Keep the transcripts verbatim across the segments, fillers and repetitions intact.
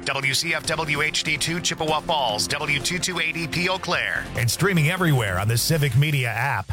W C F W H D two Chippewa Falls, W two two eight E P Eau Claire. And streaming everywhere on the Civic Media app.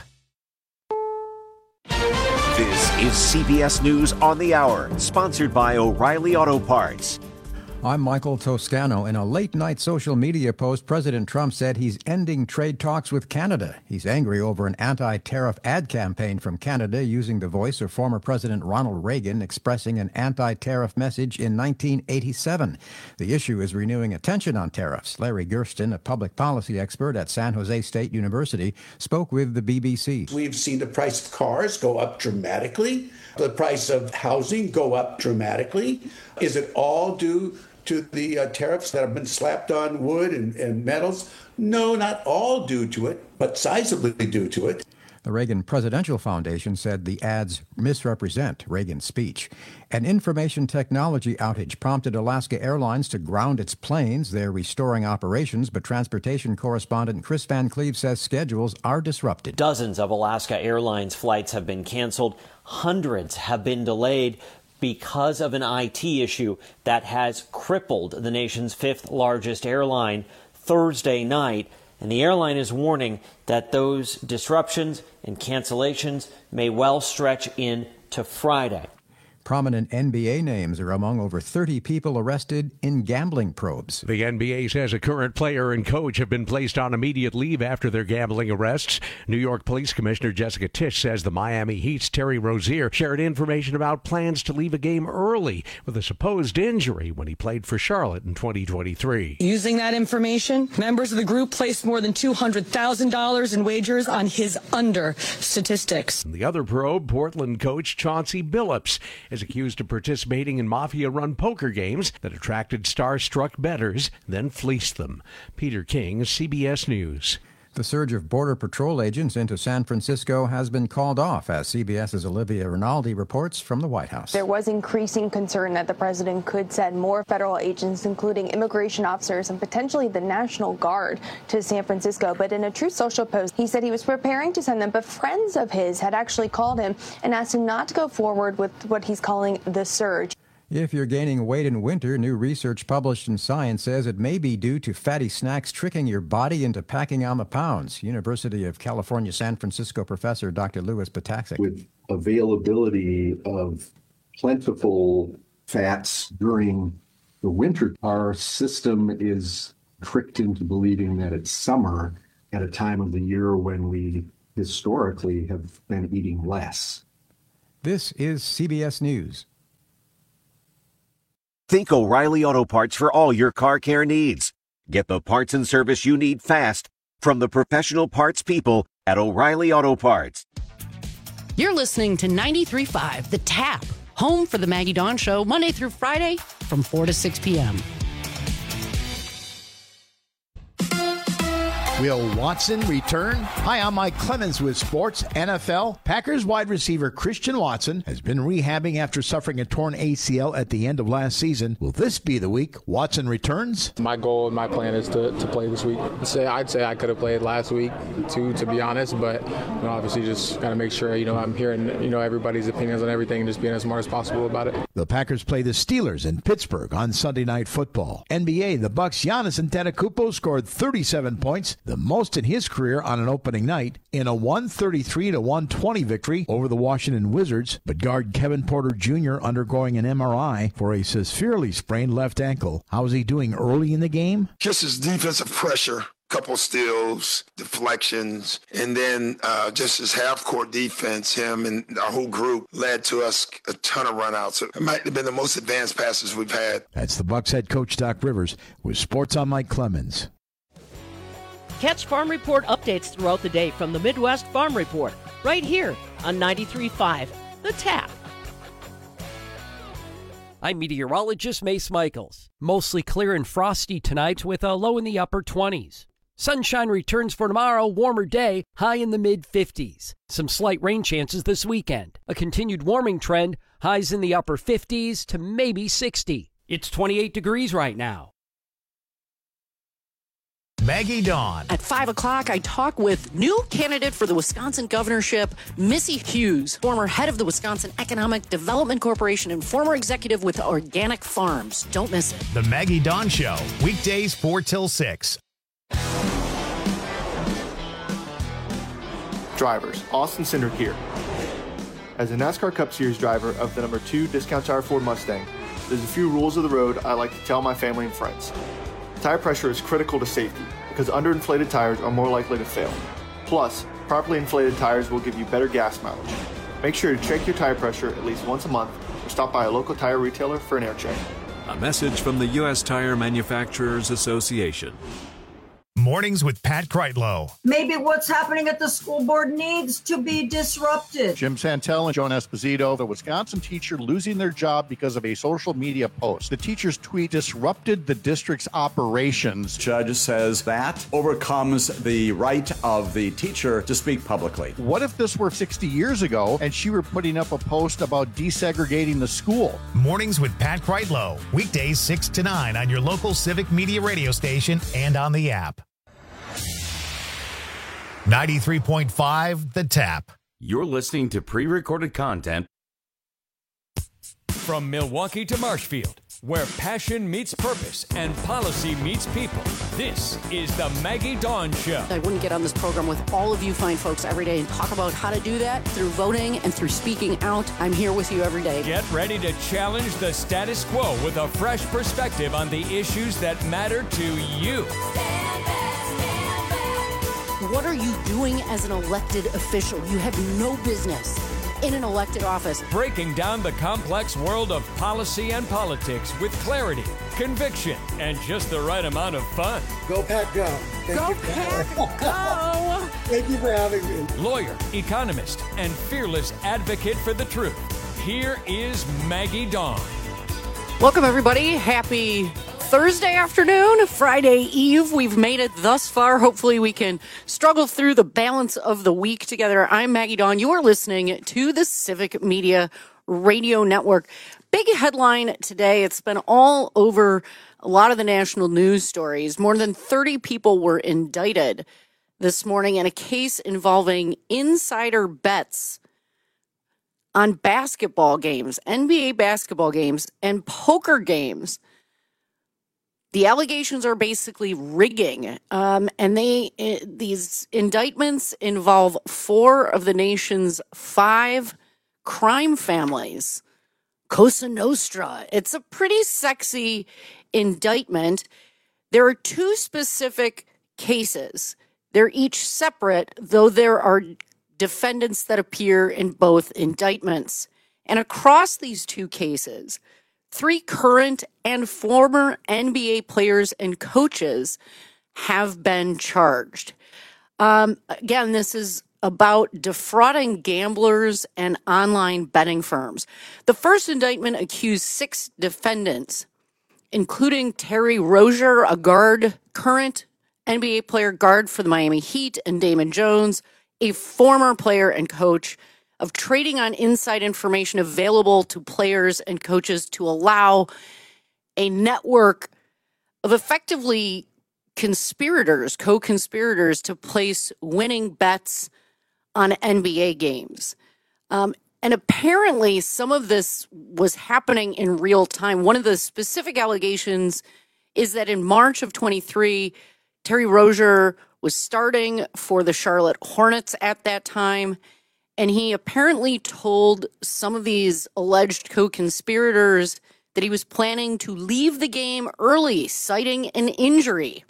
This is C B S News on the Hour, sponsored by O'Reilly Auto Parts. I'm Michael Toscano. In a late-night social media post, President Trump said he's ending trade talks with Canada. He's angry over an anti-tariff ad campaign from Canada using the voice of former President Ronald Reagan expressing an anti-tariff message in nineteen eighty-seven. The issue is renewing attention on tariffs. Larry Gersten, a public policy expert at San Jose State University, spoke with the B B C. We've seen the price of cars go up dramatically, the price of housing go up dramatically. Is it all due to the uh, tariffs that have been slapped on wood and, and metals? No, not all due to it, but sizably due to it. The Reagan Presidential Foundation said the ads misrepresent Reagan's speech. An information technology outage prompted Alaska Airlines to ground its planes. They're restoring operations, but transportation correspondent Chris Van Cleve says schedules are disrupted. Dozens of Alaska Airlines flights have been canceled. Hundreds have been delayed because of an I T issue that has crippled the nation's fifth largest airline Thursday night. And the airline is warning that those disruptions and cancellations may well stretch into Friday. Prominent N B A names are among over thirty people arrested in gambling probes. The N B A says a current player and coach have been placed on immediate leave after their gambling arrests. New York Police Commissioner Jessica Tisch says the Miami Heat's Terry Rozier shared information about plans to leave a game early with a supposed injury when he played for Charlotte in twenty twenty-three. Using that information, members of the group placed more than two hundred thousand dollars in wagers on his under statistics. The other probe, Portland coach Chauncey Billups, is accused of participating in mafia-run poker games that attracted star-struck bettors, then fleeced them. Peter King, C B S News. The surge of Border Patrol agents into San Francisco has been called off, as CBS's Olivia Rinaldi reports from the White House. There was increasing concern that the president could send more federal agents, including immigration officers and potentially the National Guard, to San Francisco. But in a Truth Social post, he said he was preparing to send them, but friends of his had actually called him and asked him not to go forward with what he's calling the surge. If you're gaining weight in winter, new research published in Science says it may be due to fatty snacks tricking your body into packing on the pounds. University of California, San Francisco professor Doctor Louis Ptaczek. With availability of plentiful fats during the winter, our system is tricked into believing that it's summer at a time of the year when we historically have been eating less. This is C B S News. Think O'Reilly Auto Parts for all your car care needs. Get the parts and service you need fast from the professional parts people at O'Reilly Auto Parts. You're listening to ninety-three point five The Tap, home for the Maggie Dawn Show, Monday through Friday from four to six p.m. Will Watson return? Hi, I'm Mike Clemens with Sports N F L. Packers wide receiver Christian Watson has been rehabbing after suffering a torn A C L at the end of last season. Will this be the week Watson returns? My goal and my plan is to, to play this week. I'd say, I'd say I could have played last week too, to be honest, but you know, obviously just got to make sure you know I'm hearing you know everybody's opinions on everything and just being as smart as possible about it. The Packers play the Steelers in Pittsburgh on Sunday Night Football. N B A, the Bucks' Giannis Antetokounmpo scored thirty-seven points, the most in his career on an opening night, in a one thirty-three to one twenty victory over the Washington Wizards. But guard Kevin Porter Junior undergoing an M R I for a severely sprained left ankle. How's he doing early in the game? Just his defensive pressure. Couple steals, deflections, and then uh, just his half-court defense, him and our whole group led to us a ton of run-outs. It might have been the most advanced passes we've had. That's the Bucks head coach Doc Rivers with Sports on Mike Clemens. Catch Farm Report updates throughout the day from the Midwest Farm Report, right here on ninety-three point five The Tap. I'm meteorologist Mace Michaels. Mostly clear and frosty tonight with a low in the upper twenties. Sunshine returns for tomorrow, warmer day, high in the mid-fifties. Some slight rain chances this weekend. A continued warming trend, highs in the upper fifties to maybe sixty. It's twenty-eight degrees right now. Maggie Dawn. At five o'clock, I talk with new candidate for the Wisconsin governorship, Missy Hughes, former head of the Wisconsin Economic Development Corporation and former executive with Organic Farms. Don't miss it. The Maggie Dawn Show, weekdays four till six. Drivers, Austin Cindric here. As a NASCAR Cup Series driver of the number two Discount Tire Ford Mustang, there's a few rules of the road I like to tell my family and friends. Tire pressure is critical to safety because underinflated tires are more likely to fail. Plus, properly inflated tires will give you better gas mileage. Make sure to check your tire pressure at least once a month or stop by a local tire retailer for an air check. A message from the U S Tire Manufacturers Association. Mornings with Pat Kreitlow. Maybe what's happening at the school board needs to be disrupted. Jim Santel and Joan Esposito, the Wisconsin teacher losing their job because of a social media post. The teacher's tweet disrupted the district's operations. Judge says that overcomes the right of the teacher to speak publicly. What if this were sixty years ago and she were putting up a post about desegregating the school? Mornings with Pat Kreitlow. Weekdays six to nine on your local Civic Media radio station and on the app. ninety-three point five The Tap. You're listening to pre-recorded content. From Milwaukee to Marshfield, where passion meets purpose and policy meets people, this is the Maggie Dawn Show. I wouldn't get on this program with all of you fine folks every day and talk about how to do that through voting and through speaking out. I'm here with you every day. Get ready to challenge the status quo with a fresh perspective on the issues that matter to you. What are you doing as an elected official? You have no business in an elected office. Breaking down the complex world of policy and politics with clarity, conviction, and just the right amount of fun. Go Pack Go. Thank Go you. Pack Go. Thank you for having me. Lawyer, economist, and fearless advocate for the truth. Here is Maggie Dawn. Welcome, everybody. Happy Thursday afternoon, Friday Eve. We've made it thus far. Hopefully we can struggle through the balance of the week together. I'm Maggie Dawn. You are listening to the Civic Media Radio Network. Big headline today. It's been all over a lot of the national news stories. More than thirty people were indicted this morning in a case involving insider bets on basketball games, N B A basketball games, and poker games. The allegations are basically rigging, um, and they uh, these indictments involve four of the nation's five crime families. Cosa Nostra. It's a pretty sexy indictment. There are two specific cases. They're each separate, though there are defendants that appear in both indictments. And across these two cases, three current and former N B A players and coaches have been charged. Um, again, this is about defrauding gamblers and online betting firms. The first indictment accused six defendants, including Terry Rozier, a guard, current N B A player guard for the Miami Heat, and Damon Jones, a former player and coach, of trading on inside information available to players and coaches to allow a network of effectively conspirators, co-conspirators, to place winning bets on N B A games. Um, and apparently some of this was happening in real time. One of the specific allegations is that in March of twenty-three, Terry Rozier was starting for the Charlotte Hornets at that time. And he apparently told some of these alleged co-conspirators that he was planning to leave the game early, citing an injury.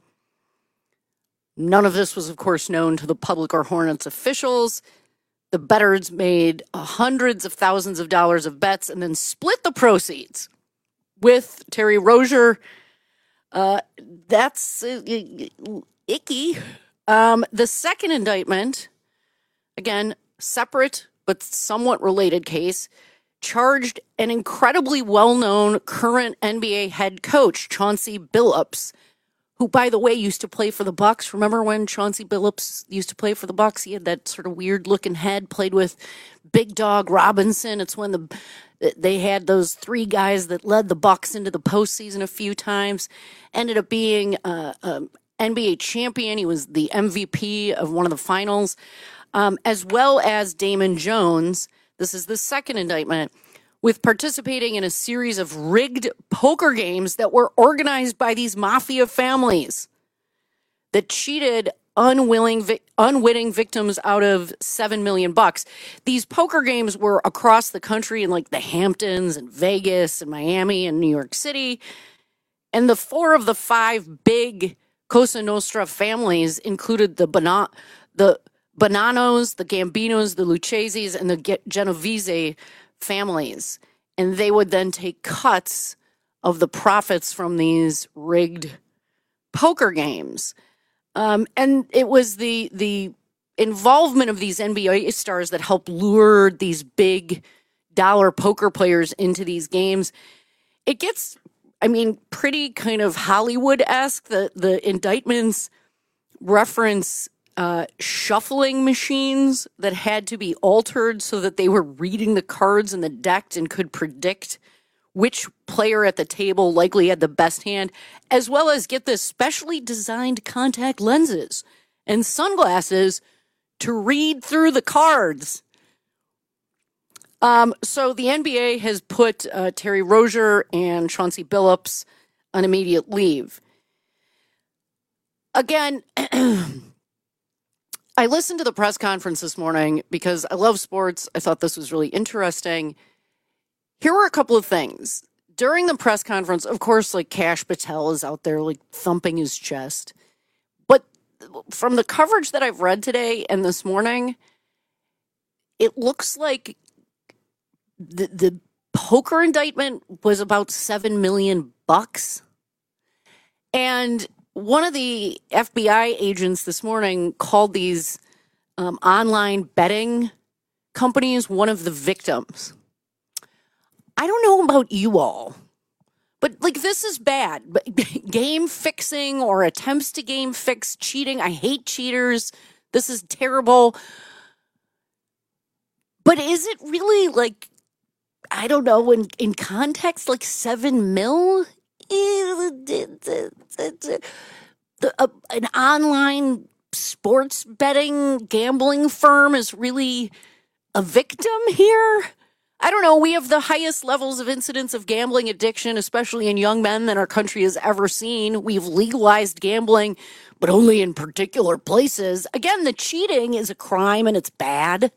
None of this was, of course, known to the public or Hornets officials. The bettors made hundreds of thousands of dollars of bets and then split the proceeds with Terry Rozier. Uh, that's uh, icky. Um, the second indictment, again, separate but somewhat related case, charged an incredibly well-known current N B A head coach, Chauncey Billups, who, by the way, used to play for the Bucks. Remember when Chauncey Billups used to play for the Bucks? He had that sort of weird-looking head, played with Big Dog Robinson. It's when the they had those three guys that led the Bucks into the postseason a few times. Ended up being uh, um, N B A champion. He was the M V P of one of the finals, um, as well as Damon Jones. This is the second indictment, with participating in a series of rigged poker games that were organized by these mafia families that cheated unwilling, unwitting victims out of seven million bucks. These poker games were across the country in like the Hamptons and Vegas and Miami and New York City. And the four of the five big Cosa Nostra families included the Bana- the Bonanos, the Gambinos, the Lucchese's, and the Genovese families. And they would then take cuts of the profits from these rigged poker games. Um, and it was the the involvement of these N B A stars that helped lure these big dollar poker players into these games. It gets, I mean, pretty kind of Hollywood-esque. The, the indictments reference uh, shuffling machines that had to be altered so that they were reading the cards in the deck and could predict which player at the table likely had the best hand, as well as get the specially designed contact lenses and sunglasses to read through the cards. Um, so the N B A has put uh, Terry Rozier and Chauncey Billups on immediate leave. Again, I listened to the press conference this morning because I love sports. I thought this was really interesting. Here were a couple of things. During the press conference, of course, like Kash Patel is out there like thumping his chest. But from the coverage that I've read today and this morning, it looks like the, the poker indictment was about seven million bucks. And one of the F B I agents this morning called these um, online betting companies one of the victims. I don't know about you all, but like this is bad. But game fixing or attempts to game fix cheating. I hate cheaters. This is terrible. But is it really like, I don't know, in, in context, like seven mil? The, uh, an online sports betting gambling firm is really a victim here? I don't know. We have the highest levels of incidence of gambling addiction, especially in young men, that our country has ever seen. We've legalized gambling, but only in particular places. Again, the cheating is a crime and it's bad.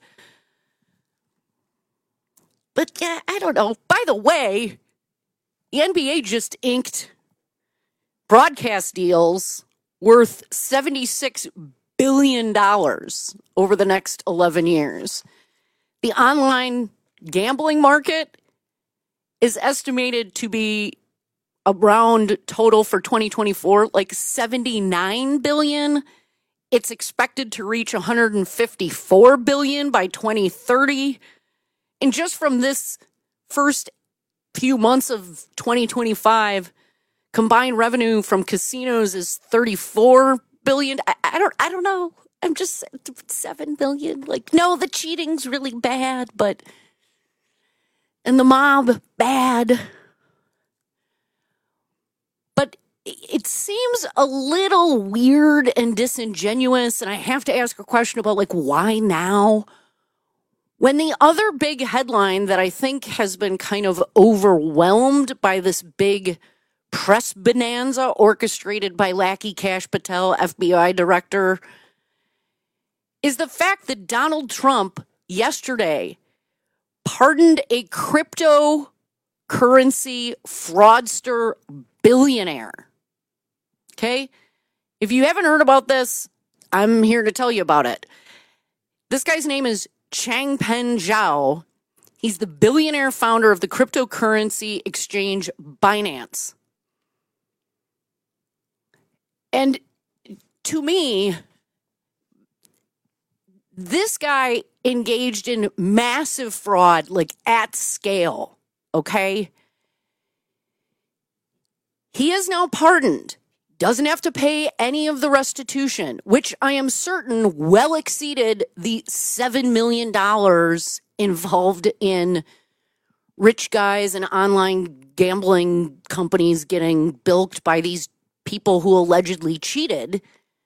But yeah, I don't know. By the way, the N B A just inked broadcast deals worth seventy-six billion dollars over the next eleven years. The online gambling market is estimated to be around total for twenty twenty-four, like seventy-nine billion dollars. It's expected to reach one hundred fifty-four billion dollars by twenty thirty. And just from this first few months of twenty twenty-five, combined revenue from casinos is thirty-four billion dollars. I, I don't I don't know. I'm just seven billion dollars. Like, no, the cheating's really bad, but and the mob, bad. But it seems a little weird and disingenuous, and I have to ask a question about, like, why now? When the other big headline that I think has been kind of overwhelmed by this big press bonanza orchestrated by Lackey Kash Patel, F B I director, is the fact that Donald Trump yesterday pardoned a cryptocurrency fraudster billionaire. Okay? If you haven't heard about this, I'm here to tell you about it. This guy's name is Changpeng Zhao. He's the billionaire founder of the cryptocurrency exchange Binance. And to me, this guy engaged in massive fraud, like at scale, okay? He is now pardoned, doesn't have to pay any of the restitution, which I am certain well exceeded the seven million dollars involved in rich guys and online gambling companies getting bilked by these people who allegedly cheated.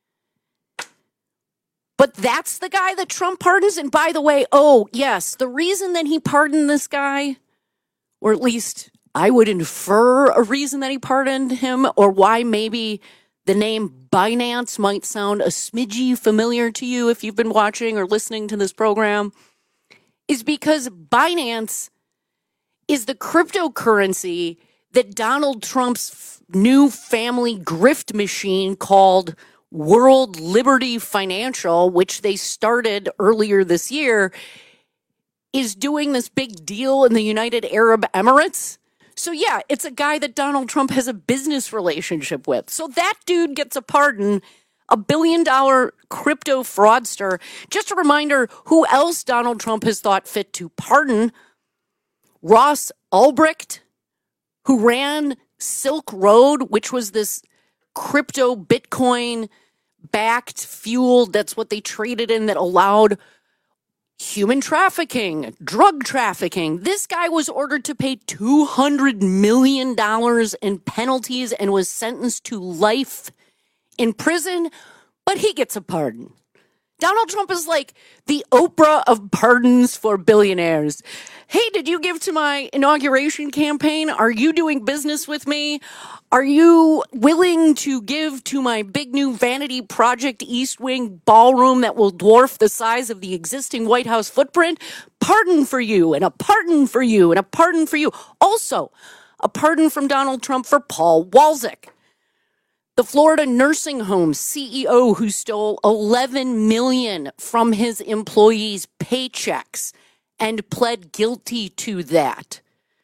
But that's the guy that Trump pardons. And by the way, oh, yes, the reason that he pardoned this guy, or at least I would infer a reason that he pardoned him, or why maybe the name Binance might sound a smidgy familiar to you if you've been watching or listening to this program, is because Binance is the cryptocurrency that Donald Trump's new family grift machine called World Liberty Financial, which they started earlier this year, is doing this big deal in the United Arab Emirates. So yeah, it's a guy that Donald Trump has a business relationship with. So that dude gets a pardon, a billion dollar crypto fraudster. Just a reminder who else Donald Trump has thought fit to pardon. Ross Ulbricht, who ran Silk Road, which was this crypto Bitcoin backed fuel. That's what they traded in that allowed human trafficking, drug trafficking. This guy was ordered to pay two hundred million dollars in penalties and was sentenced to life in prison, but he gets a pardon. Donald Trump is like the Oprah of pardons for billionaires. Hey, did you give to my inauguration campaign? Are you doing business with me? Are you willing to give to my big new vanity project East Wing ballroom that will dwarf the size of the existing White House footprint? Pardon for you, and a pardon for you, and a pardon for you. Also, a pardon from Donald Trump for Paul Walczak, the Florida nursing home C E O who stole eleven million dollars from his employees' paychecks and pled guilty to that.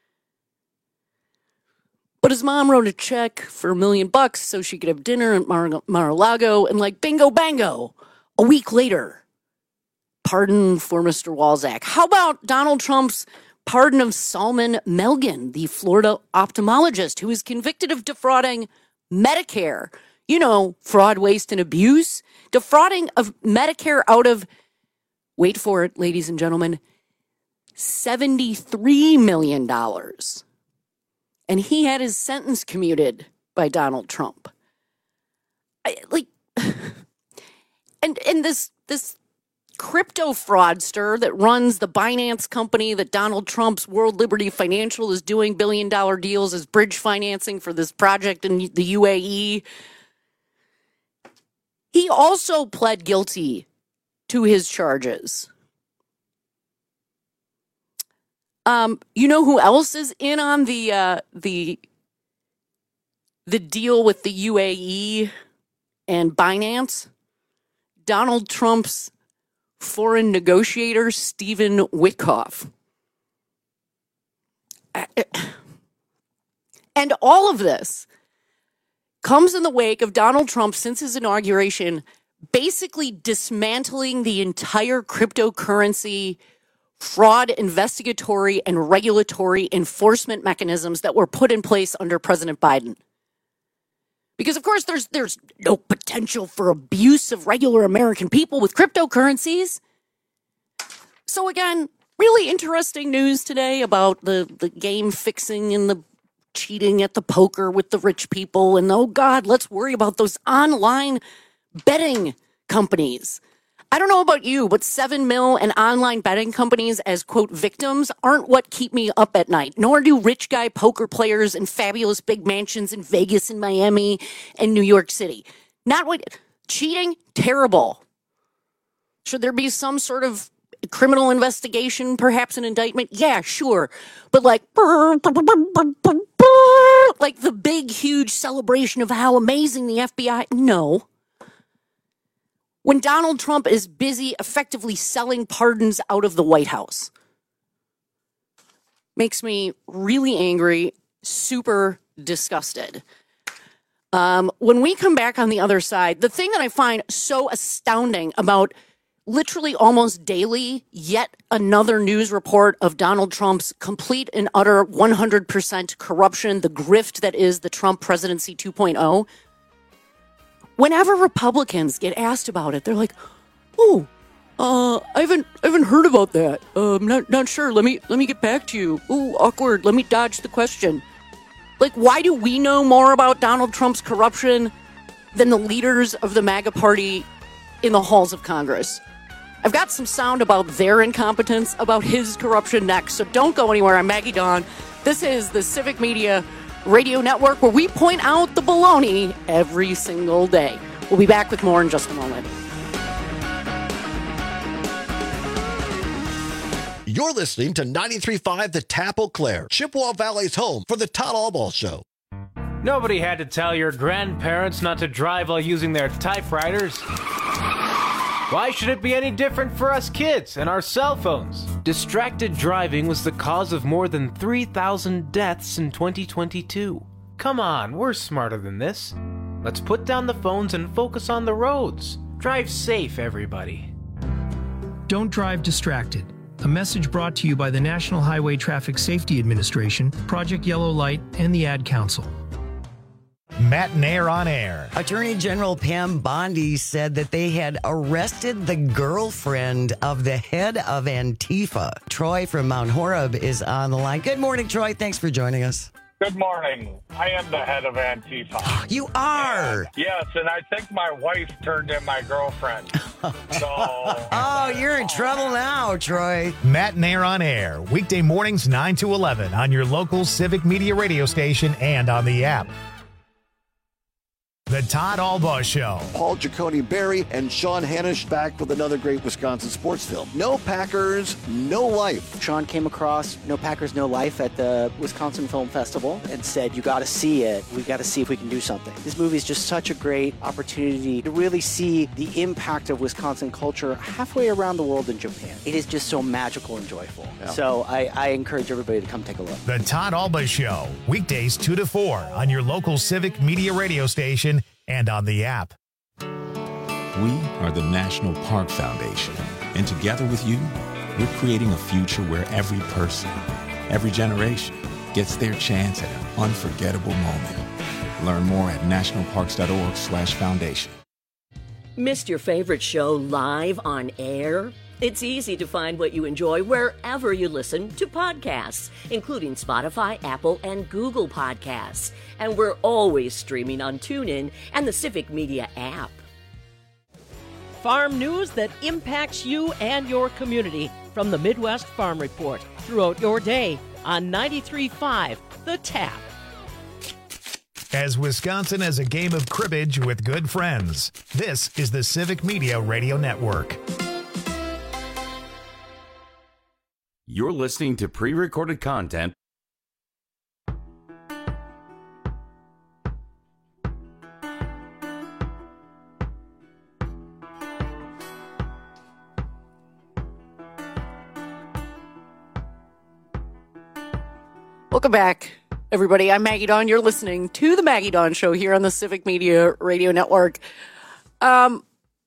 But his mom wrote a check for a million bucks so she could have dinner at Mar- Mar-a-Lago, and like bingo bango, a week later, pardon for Mister Walczak. How about Donald Trump's pardon of Salman Melgen, the Florida ophthalmologist who is convicted of defrauding Medicare? You know, fraud, waste, and abuse. Defrauding of Medicare out of, wait for it, ladies and gentlemen, seventy-three million dollars. And he had his sentence commuted by Donald Trump. I, like, and and this this crypto fraudster that runs the Binance company that Donald Trump's World Liberty Financial is doing billion dollar deals as bridge financing for this project in the U A E. He also pled guilty to his charges. Um, you know who else is in on the uh, the the deal with the U A E and Binance? Donald Trump's foreign negotiator, Stephen Witkoff. And all of this comes in the wake of Donald Trump, since his inauguration, basically dismantling the entire cryptocurrency fraud investigatory and regulatory enforcement mechanisms that were put in place under President Biden. Because, of course, there's there's no potential for abuse of regular American people with cryptocurrencies. So, again, really interesting news today about the, the game fixing and the cheating at the poker with the rich people. And, oh, God, let's worry about those online betting companies. I don't know about you, but seven mil and online betting companies as, quote, victims aren't what keep me up at night, nor do rich guy poker players in fabulous big mansions in Vegas and Miami and New York City. Not what, cheating, terrible. Should there be some sort of criminal investigation, perhaps an indictment? Yeah, sure. But like, like the big, huge celebration of how amazing the F B I, no. When Donald Trump is busy effectively selling pardons out of the White House. Makes me really angry, super disgusted. Um, when we come back on the other side, the thing that I find so astounding about literally almost daily, yet another news report of Donald Trump's complete and utter one hundred percent corruption, the grift that is the Trump presidency two point oh. Whenever Republicans get asked about it, they're like, "Oh, uh, I haven't, I haven't heard about that. Uh, I'm not, not sure. Let me, let me get back to you. Ooh, awkward. Let me dodge the question." Like, why do we know more about Donald Trump's corruption than the leaders of the MAGA party in the halls of Congress? I've got some sound about their incompetence, about his corruption next, so don't go anywhere. I'm Maggie Dawn. This is the Civic Media Radio Network, where we point out the baloney every single day. We'll be back with more in just a moment. You're listening to ninety-three point five The Tap Eau Claire, Chippewa Valley's home for the Todd Albaugh Show. Nobody had to tell your grandparents not to drive while using their typewriters. Why should it be any different for us kids and our cell phones? Distracted driving was the cause of more than three thousand deaths in twenty twenty-two. Come on, we're smarter than this. Let's put down the phones and focus on the roads. Drive safe, everybody. Don't drive distracted. A message brought to you by the National Highway Traffic Safety Administration, Project Yellow Light, and the Ad Council. Matt Nair on air. Attorney General Pam Bondi said that they had arrested the girlfriend of the head of Antifa. Troy from Mount Horeb is on the line. Good morning, Troy. Thanks for joining us. Good morning. I am the head of Antifa. You are? And, yes, and I think my wife turned in my girlfriend. So, oh, you're in trouble now, Troy. Matt Nair on air. Weekday mornings nine to eleven on your local Civic Media radio station and on the app. The Todd Albaugh Show. Paul Giacone Berry and Sean Hannish back with another great Wisconsin sports film. No Packers, no life. Sean came across No Packers, No Life at the Wisconsin Film Festival and said, you got to see it. We got to see if we can do something. This movie is just such a great opportunity to really see the impact of Wisconsin culture halfway around the world in Japan. It is just so magical and joyful. Yeah. So I, I encourage everybody to come take a look. The Todd Albaugh Show. Weekdays two to four on your local Civic Media radio station and on the app. We are the National Park Foundation, and together with you, we're creating a future where every person, every generation gets their chance at an unforgettable moment. Learn more at nationalparks.org slash foundation. Missed your favorite show live on air? It's easy to find what you enjoy wherever you listen to podcasts, including Spotify, Apple, and Google Podcasts. And we're always streaming on TuneIn and the Civic Media app. Farm news that impacts you and your community from the Midwest Farm Report throughout your day on ninety-three point five The Tap. As Wisconsin is a game of cribbage with good friends, this is the Civic Media Radio Network. You're listening to pre-recorded content. Welcome back, everybody. I'm Maggie Dawn. You're listening to the Maggie Dawn Show here on the Civic Media Radio Network. Um,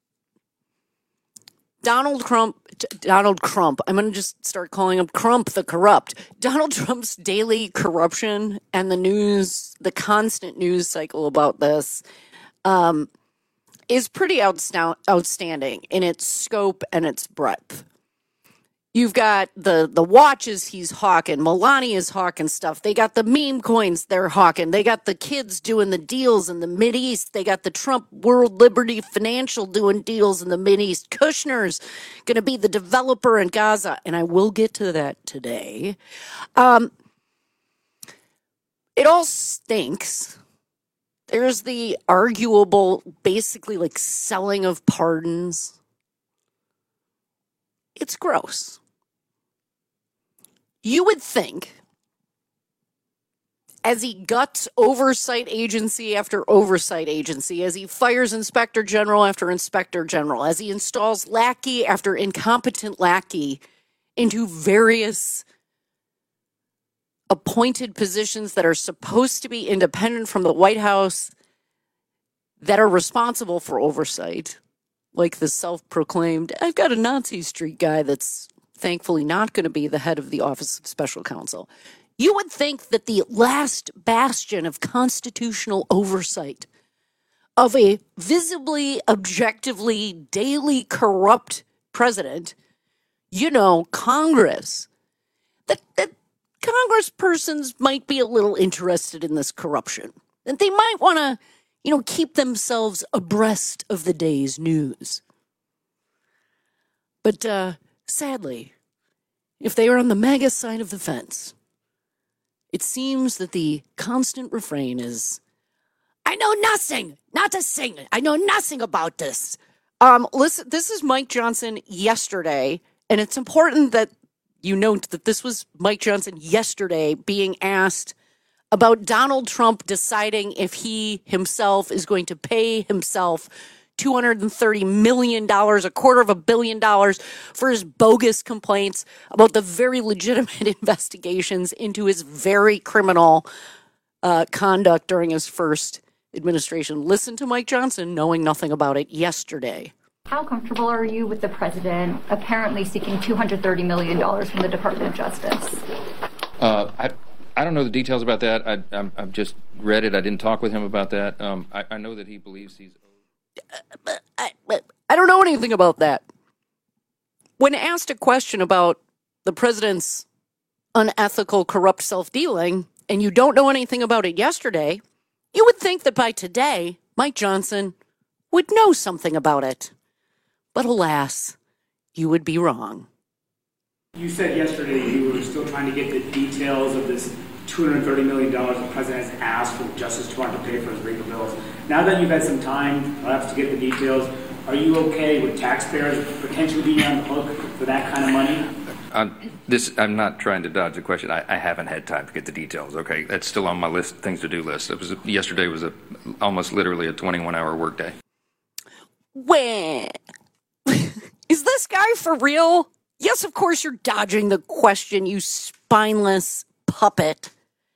Donald Trump, Donald Trump, I'm going to just start calling him Crump the Corrupt. Donald Trump's daily corruption and the news, the constant news cycle about this, um, is pretty outsta- outstanding in its scope and its breadth. You've got the, the watches he's hawking. Melania's hawking stuff. They got the meme coins they're hawking. They got the kids doing the deals in the Mideast. They got the Trump World Liberty Financial doing deals in the Mideast. Kushner's going to be the developer in Gaza. And I will get to that today. Um, it all stinks. There's the arguable, basically like selling of pardons. It's gross. You would think, as he guts oversight agency after oversight agency, as he fires inspector general after inspector general, as he installs lackey after incompetent lackey into various appointed positions that are supposed to be independent from the White House, that are responsible for oversight, like the self-proclaimed, I've got a Nazi Street guy that's thankfully not going to be the head of the Office of Special Counsel. You would think that the last bastion of constitutional oversight of a visibly, objectively, daily corrupt president, you know, Congress, that, that congresspersons might be a little interested in this corruption. And they might want to, you know, keep themselves abreast of the day's news. But uh, sadly, if they are on the MAGA side of the fence, it seems that the constant refrain is, I know nothing, not a thing. I know nothing about this. Um, listen, this is Mike Johnson yesterday, and it's important that you note that this was Mike Johnson yesterday being asked about Donald Trump deciding if he himself is going to pay himself two hundred thirty million dollars, a quarter of a billion dollars, for his bogus complaints about the very legitimate investigations into his very criminal uh, conduct during his first administration. Listen to Mike Johnson knowing nothing about it yesterday. How comfortable are you with the president apparently seeking two hundred thirty million dollars from the Department of Justice? Uh, I I don't know the details about that. I, I'm, I've just read it. I didn't talk with him about that. Um, I, I know that he believes he's... I, I don't know anything about that. When asked a question about the president's unethical, corrupt self-dealing, and you don't know anything about it yesterday, you would think that by today, Mike Johnson would know something about it. But alas, you would be wrong. You said yesterday you were still trying to get the details of this two hundred thirty million dollars the president has asked for the Justice Department to pay for his legal bills. Now that you've had some time, perhaps, to get the details, are you okay with taxpayers potentially being on the hook for that kind of money? Um, this, I'm not trying to dodge the question. I, I haven't had time to get the details, okay? That's still on my list, things to do list. It was yesterday was a, almost literally a twenty-one hour workday. Where? Is this guy for real? Yes, of course you're dodging the question, you spineless puppet.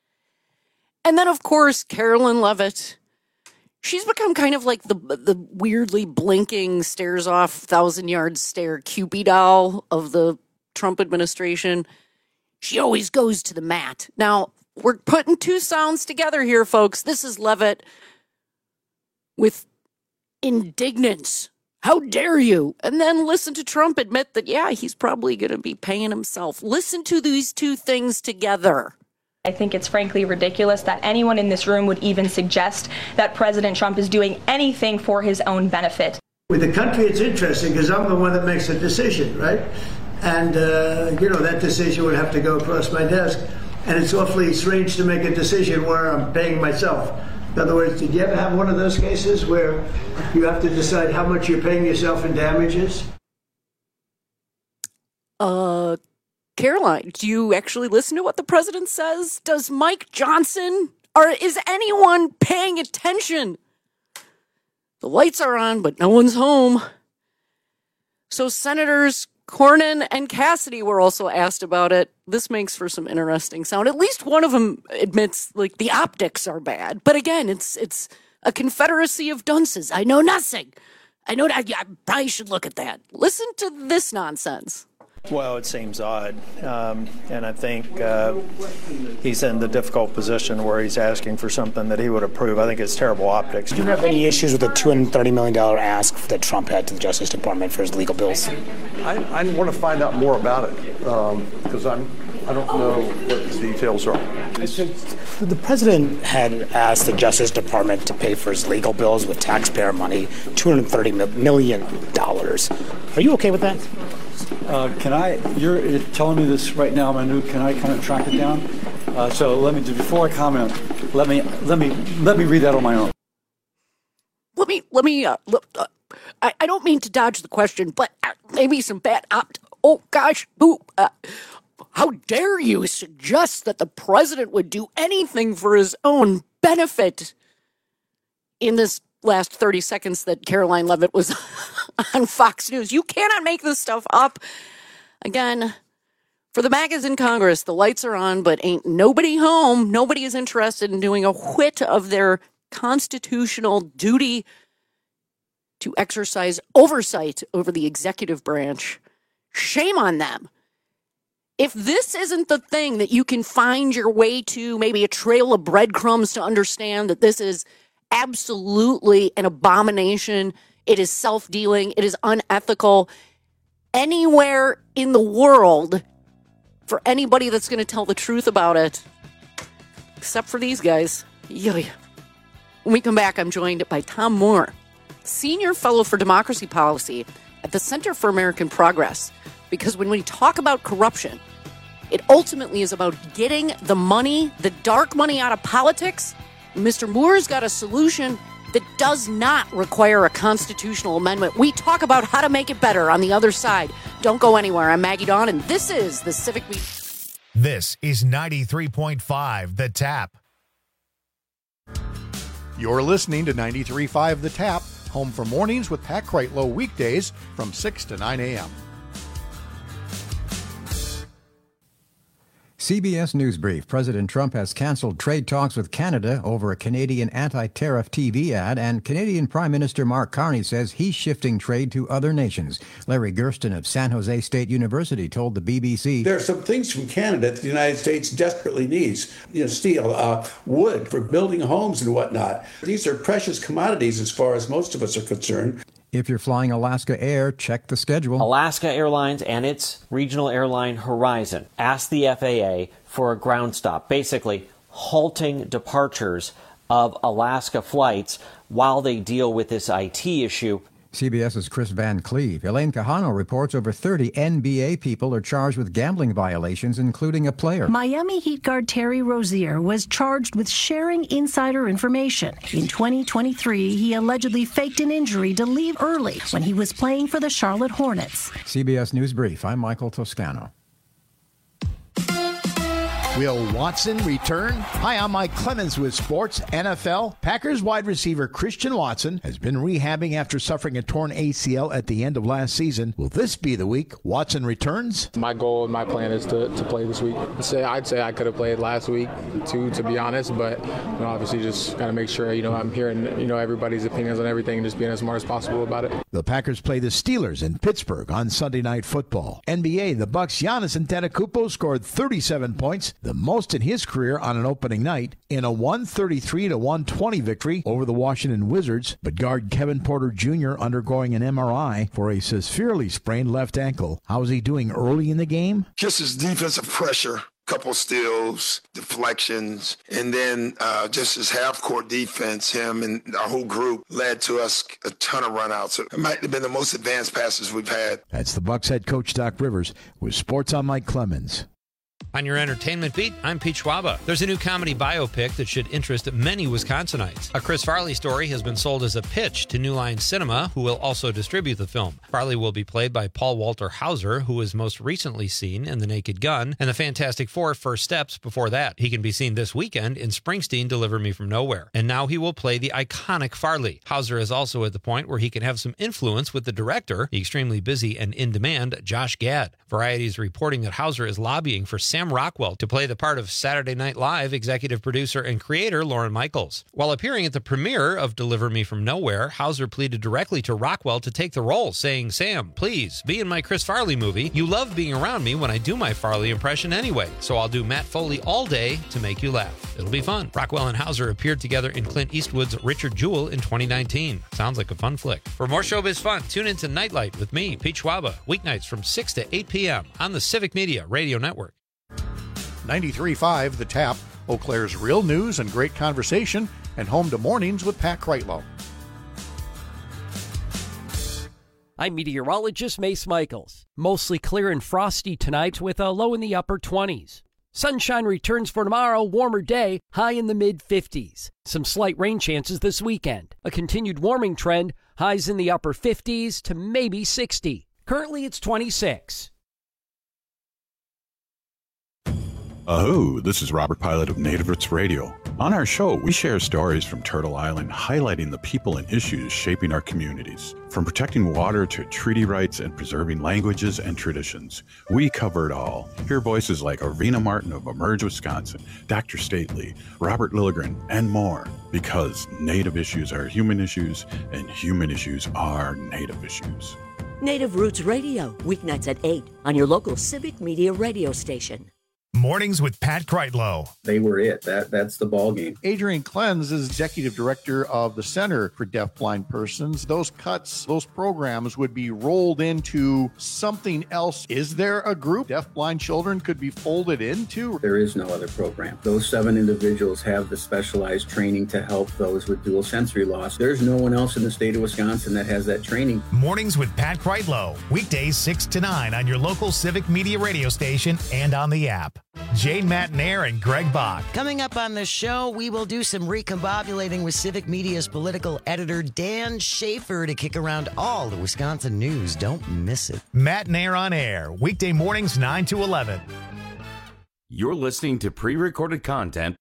And then, of course, Carolyn Leavitt. She's become kind of like the the weirdly blinking, stares off, thousand-yard stare Cupid doll of the Trump administration. She always goes to the mat. Now, we're putting two sounds together here, folks. This is Leavitt with indignance. How dare you? And then listen to Trump admit that, yeah, he's probably going to be paying himself. Listen to these two things together. I think it's frankly ridiculous that anyone in this room would even suggest that President Trump is doing anything for his own benefit. With the country, it's interesting because I'm the one that makes the decision, right? And, uh, you know, that decision would have to go across my desk. And it's awfully strange to make a decision where I'm paying myself. In other words, did you ever have one of those cases where you have to decide how much you're paying yourself in damages? Uh, Caroline, do you actually listen to what the president says? Does Mike Johnson, or is anyone paying attention? The lights are on, but no one's home. So Senators Cornyn and Cassidy were also asked about it. This makes for some interesting sound. At least one of them admits, like, the optics are bad. But again, it's it's a confederacy of dunces. I know nothing. I know that. I probably should look at that. Listen to this nonsense. Well, it seems odd, um, and I think uh, he's in the difficult position where he's asking for something that he would approve. I think it's terrible optics. Do you have any issues with the two hundred thirty million dollars ask that Trump had to the Justice Department for his legal bills? I, I want to find out more about it because um, I'm I don't know what the details are. The president had asked the Justice Department to pay for his legal bills with taxpayer money, two hundred thirty million dollars. Are you okay with that? Uh, can I, you're telling me this right now, Manu, can I kind of track it down? Uh, so let me, before I comment, let me, let me, let me read that on my own. Let me, let me, uh, look, uh, I, I don't mean to dodge the question, but uh, maybe some bad opt, oh gosh, boo, uh, how dare you suggest that the president would do anything for his own benefit in this last thirty seconds that Caroline Leavitt was on Fox News. You cannot make this stuff up. Again, for the MAGAs in Congress, the lights are on, but ain't nobody home. Nobody is interested in doing a whit of their constitutional duty to exercise oversight over the executive branch. Shame on them. If this isn't the thing that you can find your way to, maybe a trail of breadcrumbs to understand that this is absolutely an abomination. It is self-dealing. It is unethical. Anywhere in the world, for anybody that's going to tell the truth about it, except for these guys. Yoy. When we come back, I'm joined by Tom Moore, Senior Fellow for Democracy Policy at the Center for American Progress. Because when we talk about corruption, it ultimately is about getting the money, the dark money out of politics. Mister Moore's got a solution that does not require a constitutional amendment. We talk about how to make it better on the other side. Don't go anywhere. I'm Maggie Dawn, and this is the Civic Week. This is ninety-three point five The Tap. You're listening to ninety-three point five The Tap, home for mornings with Pat Kreitlow weekdays from six to nine a.m. C B S News Brief. President Trump has canceled trade talks with Canada over a Canadian anti-tariff T V ad, and Canadian Prime Minister Mark Carney says he's shifting trade to other nations. Larry Gersten of San Jose State University told the B B C, "There are some things from Canada that the United States desperately needs. You know, steel, uh, wood for building homes and whatnot. These are precious commodities as far as most of us are concerned." If you're flying Alaska Air, check the schedule. Alaska Airlines and its regional airline Horizon asked the F A A for a ground stop, basically halting departures of Alaska flights while they deal with this I T issue. CBS's Chris Van Cleve. Elaine Quijano reports over thirty N B A people are charged with gambling violations, including a player. Miami Heat guard Terry Rozier was charged with sharing insider information. In twenty twenty-three, he allegedly faked an injury to leave early when he was playing for the Charlotte Hornets. C B S News Brief. I'm Michael Toscano. Will Watson return? Hi, I'm Mike Clemens with Sports N F L. Packers wide receiver Christian Watson has been rehabbing after suffering a torn A C L at the end of last season. Will this be the week Watson returns? My goal and my plan is to, to play this week. I'd say, I'd say I could have played last week too, to be honest, but you know, obviously just got to make sure you know I'm hearing you know everybody's opinions on everything and just being as smart as possible about it. The Packers play the Steelers in Pittsburgh on Sunday Night Football. N B A, the Bucks' Giannis Antetokounmpo scored thirty-seven points, the most in his career on an opening night, in a one thirty-three to one twenty victory over the Washington Wizards. But guard Kevin Porter Junior undergoing an M R I for a severely sprained left ankle. How's he doing early in the game? Just his defensive pressure. Couple steals, deflections, and then uh, just his half-court defense, him and our whole group led to us a ton of runouts. It might have been the most advanced passes we've had. That's the Bucks head coach Doc Rivers with Sports on Mike Clemens. On your entertainment beat, I'm Pete Schwaba. There's a new comedy biopic that should interest many Wisconsinites. A Chris Farley story has been sold as a pitch to New Line Cinema, who will also distribute the film. Farley will be played by Paul Walter Hauser, who was most recently seen in The Naked Gun and The Fantastic Four First Steps before that. He can be seen this weekend in Springsteen Deliver Me From Nowhere. And now he will play the iconic Farley. Hauser is also at the point where he can have some influence with the director, the extremely busy and in-demand Josh Gad. Variety is reporting that Hauser is lobbying for Sam Rockwell to play the part of Saturday Night Live executive producer and creator Lorne Michaels. While appearing at the premiere of Deliver Me From Nowhere, Hauser pleaded directly to Rockwell to take the role, saying, "Sam, please, be in my Chris Farley movie. You love being around me when I do my Farley impression anyway, so I'll do Matt Foley all day to make you laugh. It'll be fun." Rockwell and Hauser appeared together in Clint Eastwood's Richard Jewell in twenty nineteen. Sounds like a fun flick. For more showbiz fun, tune into Nightlight with me, Pete Schwaba, weeknights from six to eight p.m. on the Civic Media Radio Network. ninety-three point five The Tap, Eau Claire's real news and great conversation, and home to mornings with Pat Kreitlow. I'm meteorologist Mace Michaels. Mostly clear and frosty tonight with a low in the upper twenties. Sunshine returns for tomorrow, warmer day, high in the mid-fifties. Some slight rain chances this weekend. A continued warming trend, highs in the upper fifties to maybe sixty. Currently it's twenty-six. Aho, this is Robert Pilot of Native Roots Radio. On our show, we share stories from Turtle Island highlighting the people and issues shaping our communities. From protecting water to treaty rights and preserving languages and traditions, we cover it all. Hear voices like Arvina Martin of Emerge Wisconsin, Doctor Stately, Robert Lilligren, and more. Because Native issues are human issues, and human issues are Native issues. Native Roots Radio, weeknights at eight on your local Civic Media radio station. Mornings with Pat Kreitlow. They were it. That That's the ball game. Adrian Klenz is executive director of the Center for Deafblind Persons. Those cuts, those programs would be rolled into something else. Is there a group deafblind children could be folded into? There is no other program. Those seven individuals have the specialized training to help those with dual sensory loss. There's no one else in the state of Wisconsin that has that training. Mornings with Pat Kreitlow. Weekdays six to nine on your local Civic Media radio station and on the app. Jane Matnair and Greg Bach. Coming up on the show, we will do some recombobulating with Civic Media's political editor Dan Schaefer to kick around all the Wisconsin news. Don't miss it. Matnair on air, weekday mornings nine to eleven. You're listening to pre-recorded content.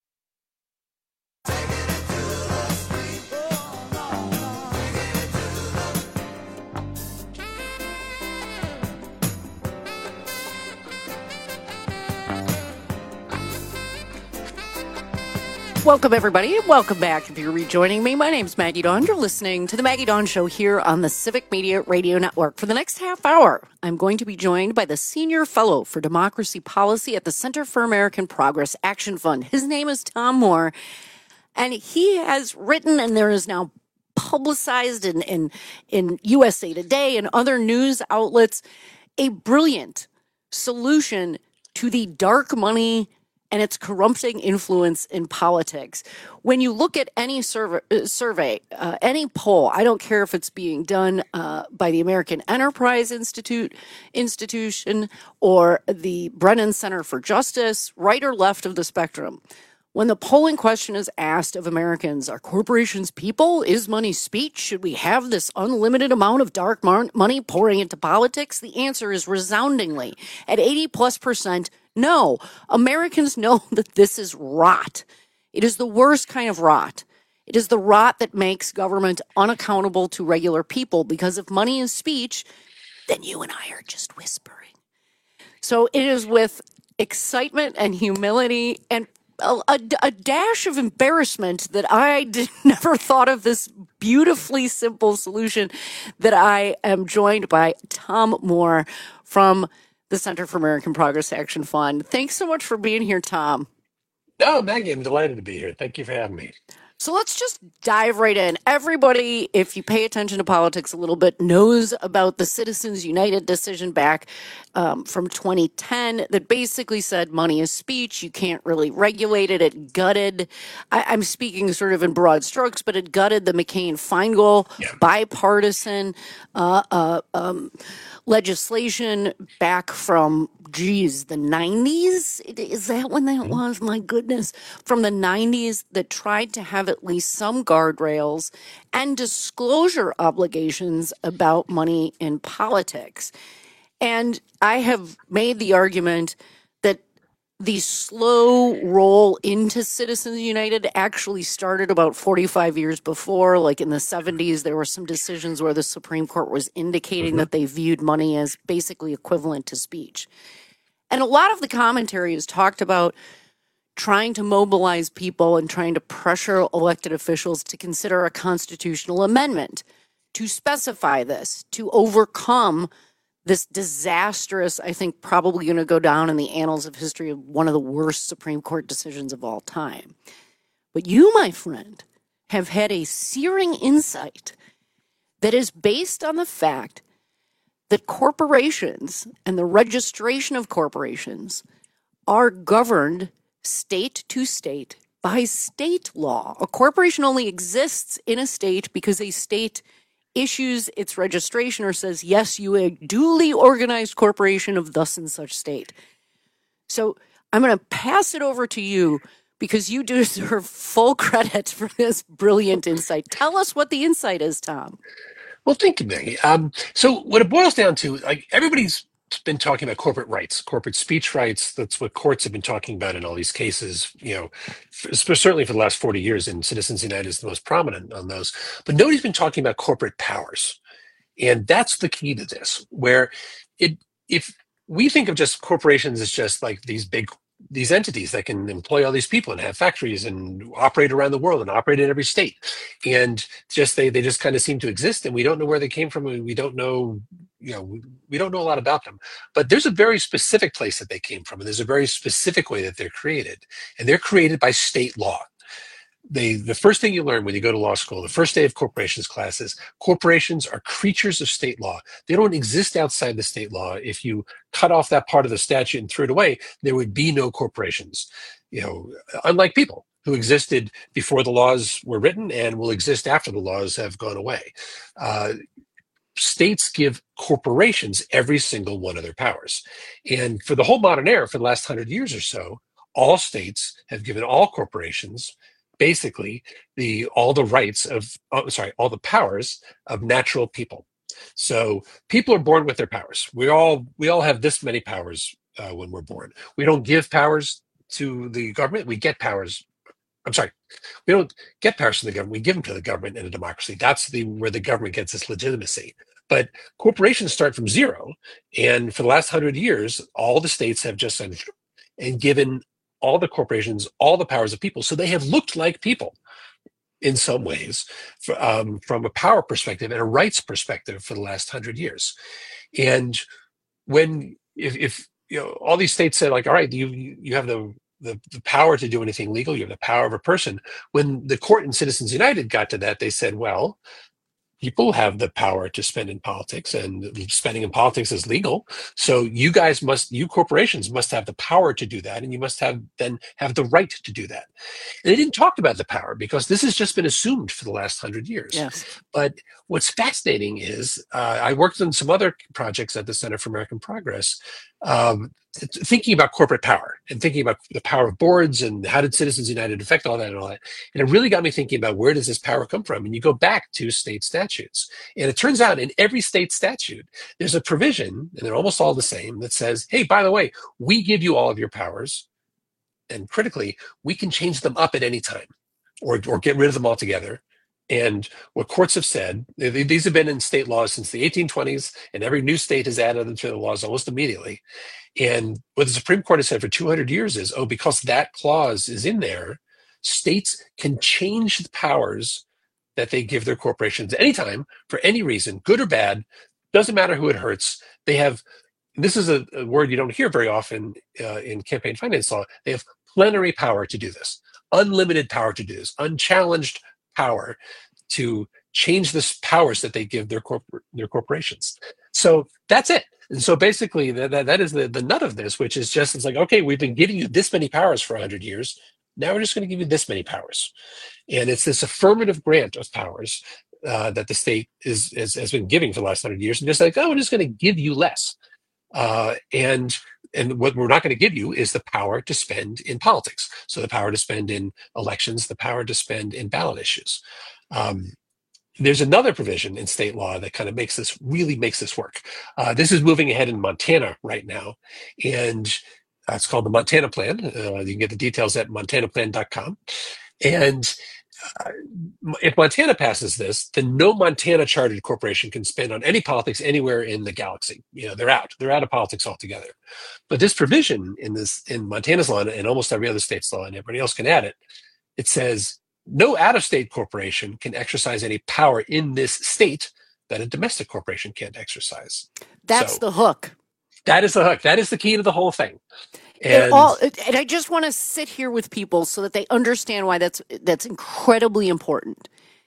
Welcome, everybody. Welcome back. If you're rejoining me, my name's Maggie Dawn. You're listening to the Maggie Dawn Show here on the Civic Media Radio Network. For the next half hour, I'm going to be joined by the Senior Fellow for Democracy Policy at the Center for American Progress Action Fund. His name is Tom Moore, and he has written, and there is now publicized in, in, in U S A Today and other news outlets, a brilliant solution to the dark money and its corrupting influence in politics. When you look at any survey, uh, survey uh, any poll, I don't care if it's being done uh, by the American Enterprise Institute institution or the Brennan Center for Justice, right or left of the spectrum, when the polling question is asked of Americans, are corporations people? Is money speech? Should we have this unlimited amount of dark money pouring into politics? The answer is resoundingly, at eighty plus percent, no. Americans know that this is rot. It is the worst kind of rot. It is the rot that makes government unaccountable to regular people, because if money is speech, then you and I are just whispering. So it is with excitement and humility and A, a, a dash of embarrassment that I did, never thought of this beautifully simple solution that I am joined by Tom Moore from the Center for American Progress Action Fund. Thanks so much for being here, Tom. No, Maggie, I'm delighted to be here. Thank you for having me. So let's just dive right in. Everybody, if you pay attention to politics a little bit, knows about the Citizens United decision back um, from twenty ten that basically said money is speech. You can't really regulate it. It gutted, I, I'm speaking sort of in broad strokes, but it gutted the McCain-Feingold yeah. bipartisan uh, uh, um, legislation back from, geez, the nineties? Is that when that was? My goodness. From the nineties that tried to have at least some guardrails and disclosure obligations about money in politics. And I have made the argument that the slow roll into Citizens United actually started about forty-five years before. Like in the seventies, there were some decisions where the Supreme Court was indicating mm-hmm. that they viewed money as basically equivalent to speech. And a lot of the commentary has talked about trying to mobilize people and trying to pressure elected officials to consider a constitutional amendment to specify this, to overcome this disastrous, I think probably going to go down in the annals of history of one of the worst Supreme Court decisions of all time. But you, my friend, have had a searing insight that is based on the fact that corporations and the registration of corporations are governed state to state by state law. A corporation only exists in a state because a state issues its registration or says, yes, you are a duly organized corporation of thus and such state. So I'm going to pass it over to you because you deserve full credit for this brilliant insight. Tell us what the insight is, Tom. Well, thank you, Maggie. Um, so what it boils down to, like everybody's been talking about corporate rights, corporate speech rights. That's what courts have been talking about in all these cases, you know, for, certainly for the last forty years, and Citizens United is the most prominent on those. But nobody's been talking about corporate powers. And that's the key to this, where it if we think of just corporations as just like these big these entities that can employ all these people and have factories and operate around the world and operate in every state. And just they they just kind of seem to exist, and we don't know where they came from, and we don't know you know, we, we don't know a lot about them. But there's a very specific place that they came from, and there's a very specific way that they're created. And they're created by state law. They, the first thing you learn when you go to law school, the first day of corporations classes, corporations are creatures of state law. They don't exist outside the state law. If you cut off that part of the statute and threw it away, there would be no corporations. You know, unlike people who existed before the laws were written and will exist after the laws have gone away. Uh, states give corporations every single one of their powers. And for the whole modern era, for the last hundred years or so, all states have given all corporations basically the all the rights of, oh, sorry, all the powers of natural people. So people are born with their powers. We all we all have this many powers uh, when we're born. We don't give powers to the government. We get powers. I'm sorry, we don't get powers from the government. We give them to the government in a democracy. That's the where the government gets its legitimacy. But corporations start from zero, and for the last hundred years, all the states have just said and given all the corporations all the powers of people. So they have looked like people in some ways, for, um, from a power perspective and a rights perspective for the last hundred years. And when if, if you know all these states said like, all right, you you have the The, the power to do anything legal, you have the power of a person. When the court in Citizens United got to that, they said, well, people have the power to spend in politics, and spending in politics is legal. So you guys must, you corporations must have the power to do that, and you must have then have the right to do that. And they didn't talk about the power because this has just been assumed for the last hundred years. Yes. But what's fascinating is uh, I worked on some other projects at the Center for American Progress, um, thinking about corporate power and thinking about the power of boards and how did Citizens United affect all that and all that. And it really got me thinking about where does this power come from? And you go back to state statutes. And it turns out in every state statute, there's a provision, and they're almost all the same, that says, hey, by the way, we give you all of your powers. And critically, we can change them up at any time or, or get rid of them altogether. And what courts have said, these have been in state laws since the eighteen twenties, and every new state has added them to the laws almost immediately. And what the Supreme Court has said for two hundred years is, oh, because that clause is in there, states can change the powers that they give their corporations anytime for any reason, good or bad, doesn't matter who it hurts. They have, this is a, a word you don't hear very often uh, in campaign finance law, they have plenary power to do this, unlimited power to do this, unchallenged power to change the powers that they give their corpor- their corporations. So that's it. And so basically that, that, that is the, the nut of this, which is just, it's like, okay, we've been giving you this many powers for one hundred years. Now we're just going to give you this many powers. And it's this affirmative grant of powers uh, that the state is, is has been giving for the last one hundred years. And just like, oh, we're just going to give you less. Uh, and and what we're not going to give you is the power to spend in politics. So the power to spend in elections, the power to spend in ballot issues. Um, There's another provision in state law that kind of makes this, really makes this work. Uh, this is moving ahead in Montana right now, and uh, it's called the Montana Plan. Uh, you can get the details at montana plan dot com. And uh, if Montana passes this, then no Montana chartered corporation can spend on any politics anywhere in the galaxy. You know, they're out. They're out of politics altogether. But this provision in this in Montana's law and almost every other state's law, and everybody else can add it, it says, no out-of-state corporation can exercise any power in this state that a domestic corporation can't exercise. That's so, the hook. That is the hook. That is the key to the whole thing. And, And, all, and I just want to sit here with people so that they understand why that's that's incredibly important.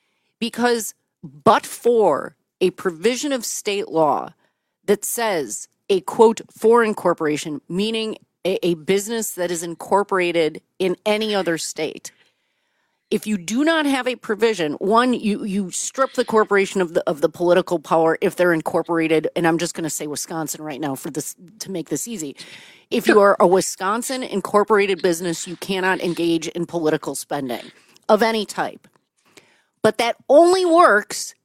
Because but for a provision of state law that says a, quote, foreign corporation, meaning a, a business that is incorporated in any other state, if you do not have a provision, one, you, you strip the corporation of the of the political power if they're incorporated, and I'm just going to say Wisconsin right now for this to make this easy. If you are a Wisconsin incorporated business, you cannot engage in political spending of any type. But that only works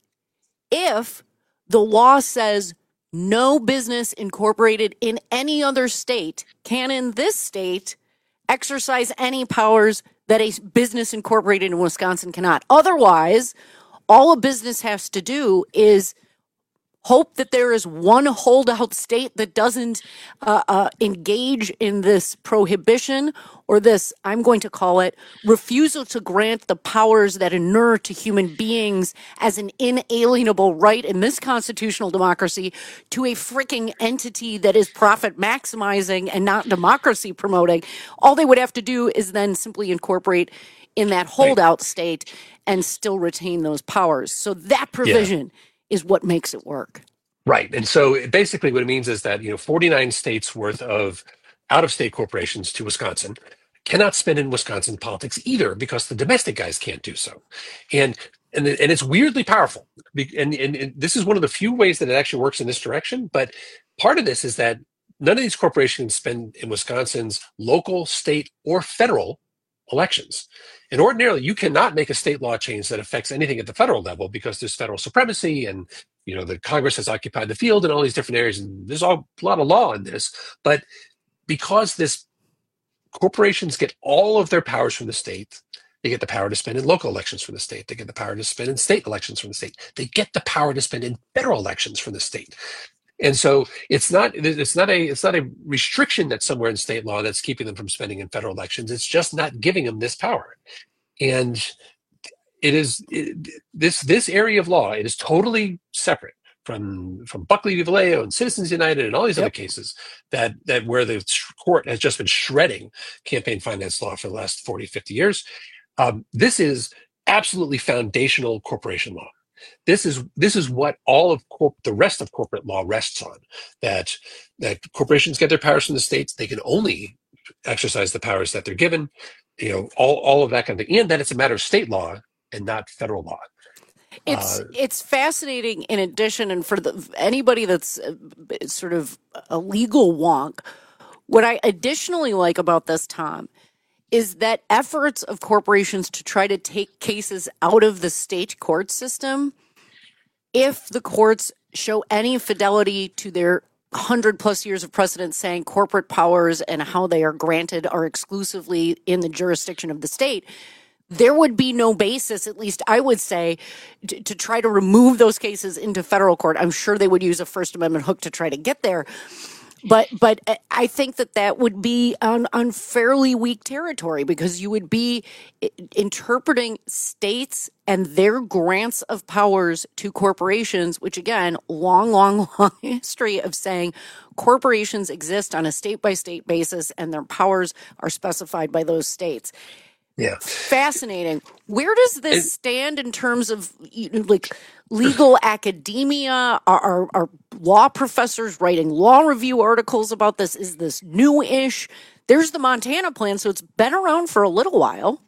if the law says no business incorporated in any other state can in this state exercise any powers that a business incorporated in Wisconsin cannot. Otherwise, all a business has to do is hope that there is one holdout state that doesn't uh, uh, engage in this prohibition or this, I'm going to call it, refusal to grant the powers that inure to human beings as an inalienable right in this constitutional democracy to a freaking entity that is profit maximizing and not democracy promoting. All they would have to do is then simply incorporate in that holdout state and still retain those powers. So that provision yeah. is what makes it work. Right. And so basically what it means is that, you know, forty-nine states worth of out-of-state corporations to Wisconsin cannot spend in Wisconsin politics either because the domestic guys can't do so. And and, and it's weirdly powerful. And, and, and this is one of the few ways that it actually works in this direction. But part of this is that none of these corporations spend in Wisconsin's local, state, or federal elections. And ordinarily, you cannot make a state law change that affects anything at the federal level because there's federal supremacy and, you know, the Congress has occupied the field in all these different areas. And there's all, a lot of law in this. But because this corporations get all of their powers from the state, they get the power to spend in local elections from the state. They get the power to spend in state elections from the state. They get the power to spend in federal elections from the state. And so it's not it's not a it's not a restriction that's somewhere in state law that's keeping them from spending in federal elections. It's just not giving them this power. And it is it, this this area of law. It is totally separate from from Buckley v. Vallejo and Citizens United and all these yep. other cases that that where the court has just been shredding campaign finance law for the last forty, fifty years. Um, this is absolutely foundational corporation law. This is this is what all of corp- the rest of corporate law rests on. That that corporations get their powers from the states. They can only exercise the powers that they're given. You know, all all of that kind of thing, and that it's a matter of state law and not federal law. It's uh, it's fascinating. In addition, and for the, anybody that's uh, sort of a legal wonk, what I additionally like about this, Tom, is that efforts of corporations to try to take cases out of the state court system, if the courts show any fidelity to their one hundred plus years of precedent saying corporate powers and how they are granted are exclusively in the jurisdiction of the state, there would be no basis, at least I would say, to, to try to remove those cases into federal court. I'm sure they would use a First Amendment hook to try to get there. But but I think that that would be on, on fairly weak territory because you would be interpreting states and their grants of powers to corporations, which again, long, long, long history of saying corporations exist on a state-by-state basis and their powers are specified by those states. Yeah. Fascinating. Where does this it, stand in terms of you know, like legal academia? Are, are, are law professors writing law review articles about this? Is this new-ish? There's the Montana plan, so it's been around for a little while.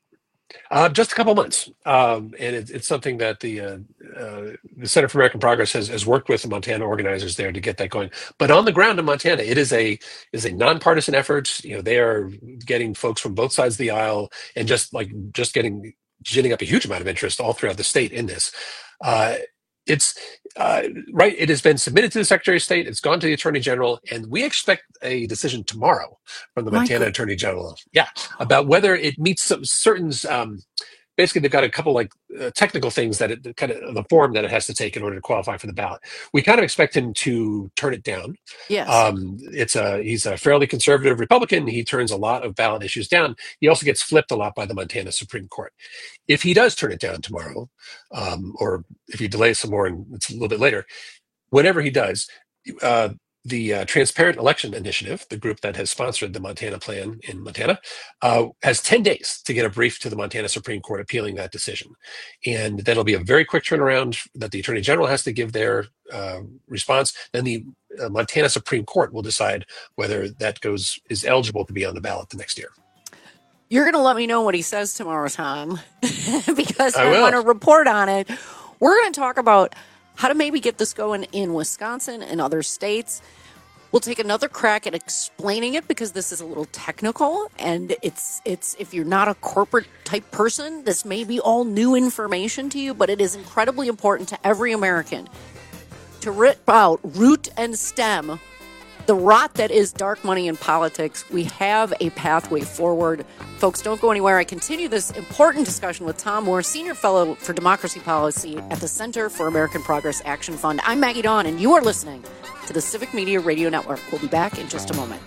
Uh, just a couple months, um, and it, it's something that the uh, uh, the Center for American Progress has, has worked with the Montana organizers there to get that going. But on the ground in Montana, it is a is a nonpartisan effort. You know, they are getting folks from both sides of the aisle and just like just getting ginning up a huge amount of interest all throughout the state in this. Uh, it's uh, right. It has been submitted to the Secretary of State. It's gone to the Attorney General, and we expect a decision tomorrow from the Montana Michael. Attorney General. Yeah, about whether it meets some certain. Um, basically, they've got a couple like uh, technical things that it kind of the form that it has to take in order to qualify for the ballot. We kind of expect him to turn it down. Yes, um, it's a he's a fairly conservative Republican. He turns a lot of ballot issues down. He also gets flipped a lot by the Montana Supreme Court. If he does turn it down tomorrow, um, or if he delays some more and it's a little bit later, whenever he does, uh, the uh, Transparent Election Initiative, the group that has sponsored the Montana plan in Montana, uh, has ten days to get a brief to the Montana Supreme Court appealing that decision. And that'll be a very quick turnaround that the Attorney General has to give their uh, response. Then the uh, Montana Supreme Court will decide whether that goes is eligible to be on the ballot the next year. You're going to let me know what he says tomorrow, Tom, because I, I want to report on it. We're going to talk about how to maybe get this going in Wisconsin and other states. We'll take another crack at explaining it because this is a little technical, and it's it's if you're not a corporate type person, this may be all new information to you, but it is incredibly important to every American to rip out root and stem the rot that is dark money in politics, we have a pathway forward. Folks, don't go anywhere. I continue this important discussion with Tom Moore, Senior Fellow for Democracy Policy at the Center for American Progress Action Fund. I'm Maggie Dawn, and you are listening to the Civic Media Radio Network. We'll be back in just a moment.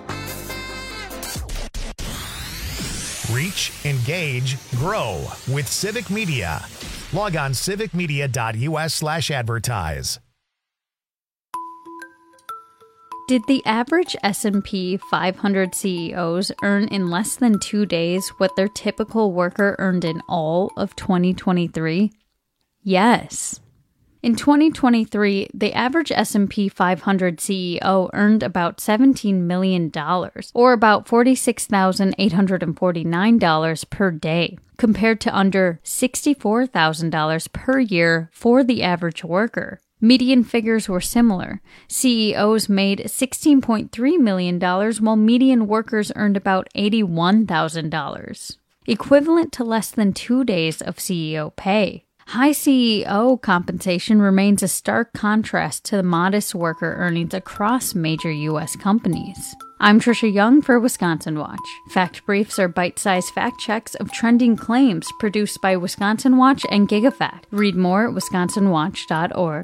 Reach, engage, grow with Civic Media. Log on civicmedia.us slash advertise. Did the average S and P five hundred C E Os earn in less than two days what their typical worker earned in all of twenty twenty-three? Yes. In twenty twenty-three, the average S and P five hundred C E O earned about seventeen million dollars, or about forty-six thousand eight hundred forty-nine dollars per day, compared to under sixty-four thousand dollars per year for the average worker. Median figures were similar. C E Os made sixteen point three million dollars, while median workers earned about eighty-one thousand dollars, equivalent to less than two days of C E O pay. High C E O compensation remains a stark contrast to the modest worker earnings across major U S companies. I'm Trisha Young for Wisconsin Watch. Fact Briefs are bite-sized fact checks of trending claims produced by Wisconsin Watch and GigaFact. Read more at wisconsin watch dot org.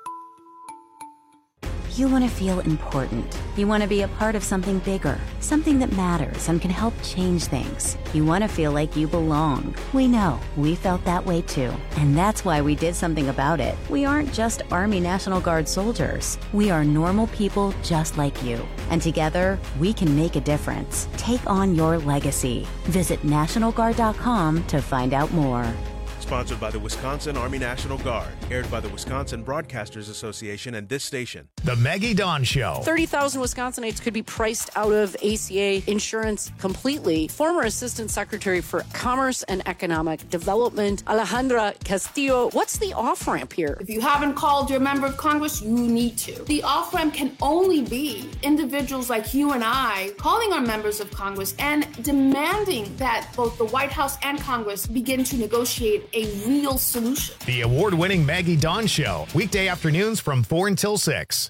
You want to feel important. You want to be a part of something bigger, something that matters and can help change things. You want to feel like you belong. We know. We felt that way too. And that's why we did something about it. We aren't just Army National Guard soldiers. We are normal people just like you. And together, we can make a difference. Take on your legacy. Visit national guard dot com to find out more. Sponsored by the Wisconsin Army National Guard. Aired by the Wisconsin Broadcasters Association and this station. The Maggie Dawn Show. thirty thousand Wisconsinites could be priced out of A C A insurance completely. Former Assistant Secretary for Commerce and Economic Development, Alejandra Castillo. What's the off-ramp here? If you haven't called your member of Congress, you need to. The off-ramp can only be individuals like you and I calling our members of Congress and demanding that both the White House and Congress begin to negotiate a real solution. The award-winning Maggie Dawn Show, weekday afternoons from four until six.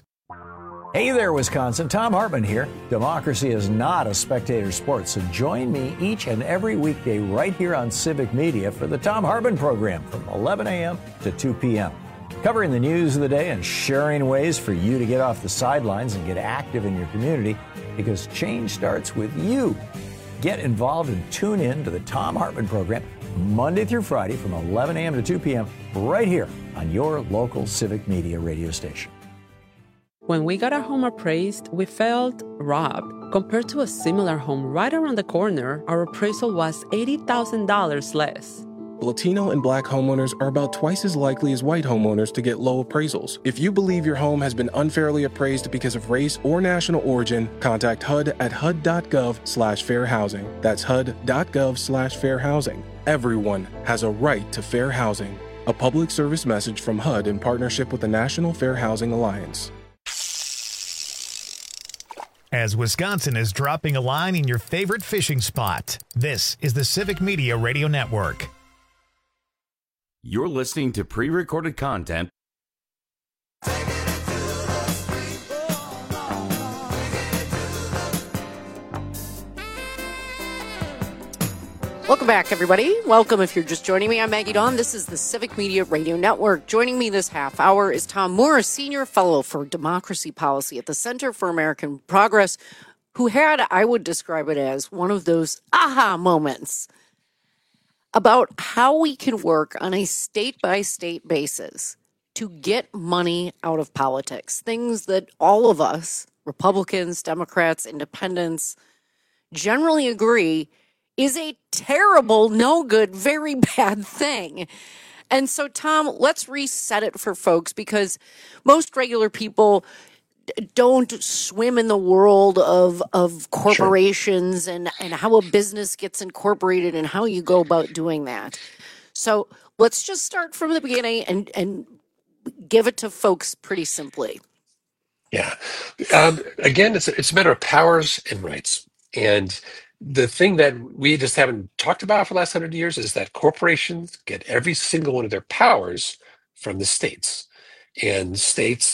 Hey there, Wisconsin. Tom Hartman here. Democracy is not a spectator sport, so join me each and every weekday right here on Civic Media for the Tom Hartman program from eleven a.m. to two p.m. Covering the news of the day and sharing ways for you to get off the sidelines and get active in your community, because change starts with you. Get involved and tune in to the Tom Hartman program Monday through Friday from eleven a.m. to two p.m. right here on your local Civic Media radio station. When we got our home appraised, we felt robbed. Compared to a similar home right around the corner, our appraisal was eighty thousand dollars less. Latino and Black homeowners are about twice as likely as white homeowners to get low appraisals. If you believe your home has been unfairly appraised because of race or national origin, contact H U D at H U D dot gov slash fair housing. That's H U D dot gov slash fair housing. Everyone has a right to fair housing. A public service message from H U D in partnership with the National Fair Housing Alliance. As Wisconsin is dropping a line in your favorite fishing spot, this is the Civic Media Radio Network. You're listening to pre-recorded content. Welcome back, everybody. Welcome if you're just joining me. I'm Maggie Dawn. This is the Civic Media Radio Network. Joining me this half hour is Tom Moore, Senior Fellow for Democracy Policy at the Center for American Progress, who had, I would describe it as, one of those aha moments about how we can work on a state-by-state basis to get money out of politics. Things that all of us, Republicans, Democrats, Independents, generally agree is a terrible, no good, very bad thing. And so, Tom, let's reset it for folks, because most regular people don't swim in the world of of corporations sure. and, and how a business gets incorporated and how you go about doing that. So let's just start from the beginning and, and give it to folks pretty simply. Yeah. Um, again, it's a, it's a matter of powers and rights. And the thing that we just haven't talked about for the last hundred years is that corporations get every single one of their powers from the states. And states